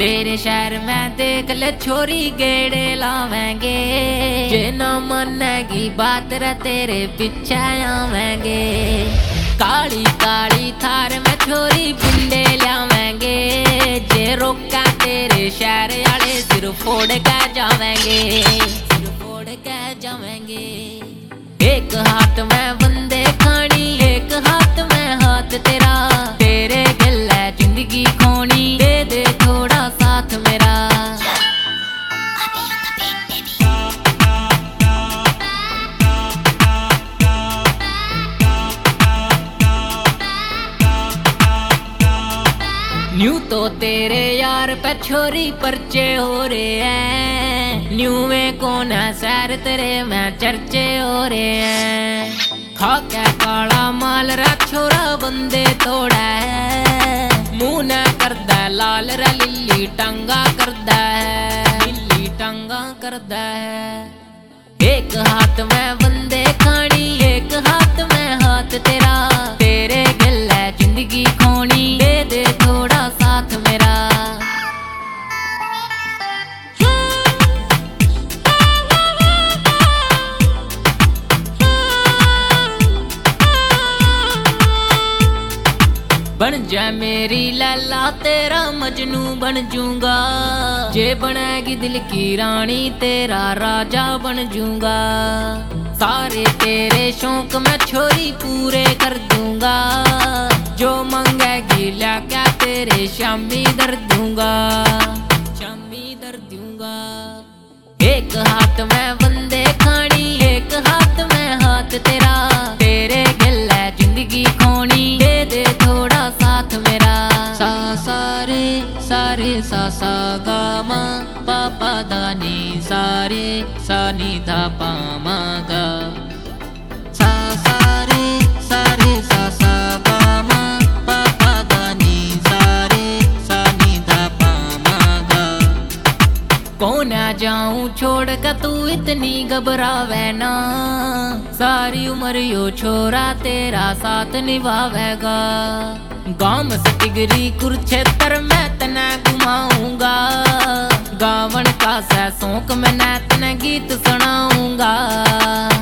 तेरे शहर में देख ले छोरी गेड़े लावेंगे, जे न मानेगी बात रे तेरे पीछे आवेंगे। काली काली थार में छोरी पिंडे लावेंगे, जे रोका तेरे शहर वाले सिर फोड़ के जावेंगे, सिर फोड़ के जावेंगे। एक हाथ में बंदे खानी, एक हाथ में हाथ तेरा, तेरे गिले जिंदगी खोनी, दे दे थोड़ा साथ मेरा। न्यू तो तेरे यार पे छोरी परचे हो रहे हैं, न्यू में कौन है सैर तेरे में चर्चे हो रहे हैं। खा के काला माल रा छोरा बंदे तोड़ा है, मुंह न करदा लाल रा लिल्ली टंगा करदा है, लिल्ली टंगा करदा है। एक हाथ में बंदे खानी, एक हाथ में हाथ तेरा, तेरे गिले जिंदगी खोनी, दे दे थोड़ा साथ मेरा। बन जा मेरी लैला तेरा मजनू बन जूंगा, जे बनेगी दिल की रानी तेरा राजा बन जूंगा। सारे तेरे शौक मैं छोरी पूरे कर दूंगा, जो मंगेगी लाके तेरे शामी दर दूंगा, शामी दर दूंगा। एक हाथ में बंदे खानी, एक हाथ में हाथ तेरा, तेरे गिले जिंदगी खोनी, दे दे थोड़ा साथ मेरा। सा सारे सारे सा सा गा मा पा पा दा नी, सारे सा नी धा पा मा गा। सा सारे सारे सा सा गा मा पा पा दा नी, सारे सा नी धा पा मा गा। कौन आ जाऊं छोड़ कर तू इतनी घबरावे ना, सारी उम्र यो छोरा तेरा साथ निभावेगा। गांव से टिगरी कुरुक्षेत्र में तना घुमाऊंगा, गावन का सैसों में तने गीत सुनाऊंगा।